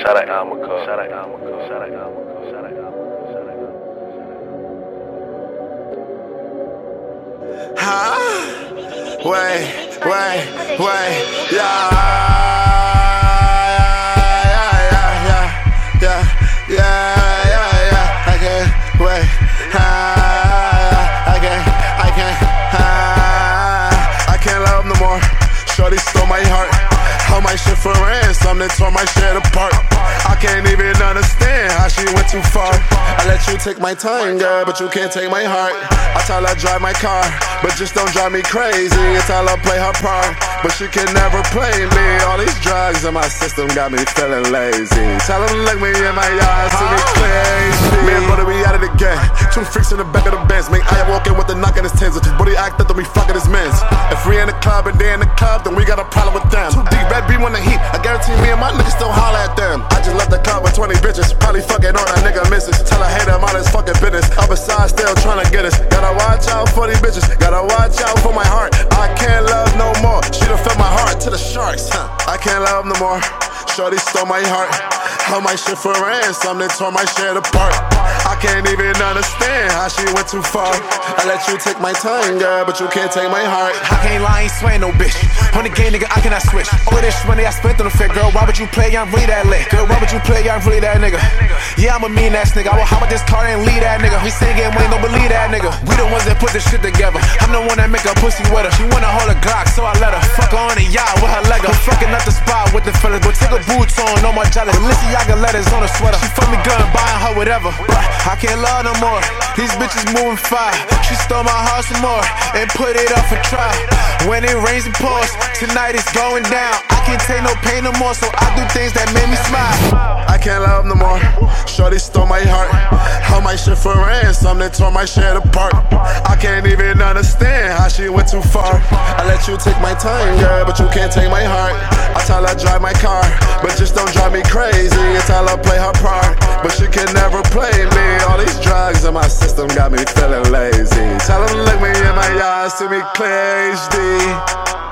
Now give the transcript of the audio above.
Shout out Almaco. Shout out Almaco. Shout out Almaco. Shout out Almaco. Shout out Almaco. Huh? Wait, yeah. I can't wait. I can't love no more. Shorty stole my heart. Held my shit for ransom, then tore my shit apart. I can't even understand how she went too far. I let you take my time, girl, but you can't take my heart. I tell her drive my car, but just don't drive me crazy. I tell her play her part, but she can never play me. All these drugs in my system got me feeling lazy. Tell them look me in my eyes, see me crazy. Me and brother, we out of the game. Two freaks in the back of the Benz. Make I walk in with the knock in his tins. If his booty act up, then we fucking his mens. If we in the club and they in the club, then we got a problem with them. Too deep, red beam on the heat. I guarantee me and my niggas still holler at them. I just left the club with 20 bitches. Probably fucking on that nigga misses. Tell her hate him all his fucking business. Up beside still tryna get us. Gotta watch out for these bitches. Gotta watch out for my heart. I can't love no more. She done filled my heart to the sharks. I can't love no more. Shorty stole my heart. Held my shit for ransom, then tore my shit apart. I can't even understand how she went too far. I let you take my time, girl, but you can't take my heart. I can't lie, I ain't swearing no bitch. On the game, nigga, I cannot switch. All this money I spent on the fit, girl, why would you play? I'm really that lit. Girl, why would you play? I'm really that nigga. Yeah, I'm a mean ass nigga. I will hop with this car and leave that nigga. We singing, we ain't don't believe that nigga. We the ones that put this shit together. I'm the one that make her pussy with her. She wanna hold a Glock, so I let her fuck her on the yacht with her leg up. I'm fucking up the spot with the fellas, but take her boots on, no more jealous. Balenciaga letters on her sweater. She fuck me good, buying her whatever. I can't love no more. These bitches moving fire. She stole my heart some more and put it up for trial. When it rains and pours, tonight it's going down. I can't take no pain no more, so I do things that make me smile. I can't love no more. Shorty stole my heart. Held my shit for ransom, then tore my shit apart. I can't even understand how she went too far. I let you take my time, girl, but you can't take my heart. I tell her drive my car, but just don't drive me crazy. I tell her play her part, but she can never play me. All these drugs in my system got me feeling lazy. Tell them look me in my eyes, see me clear HD.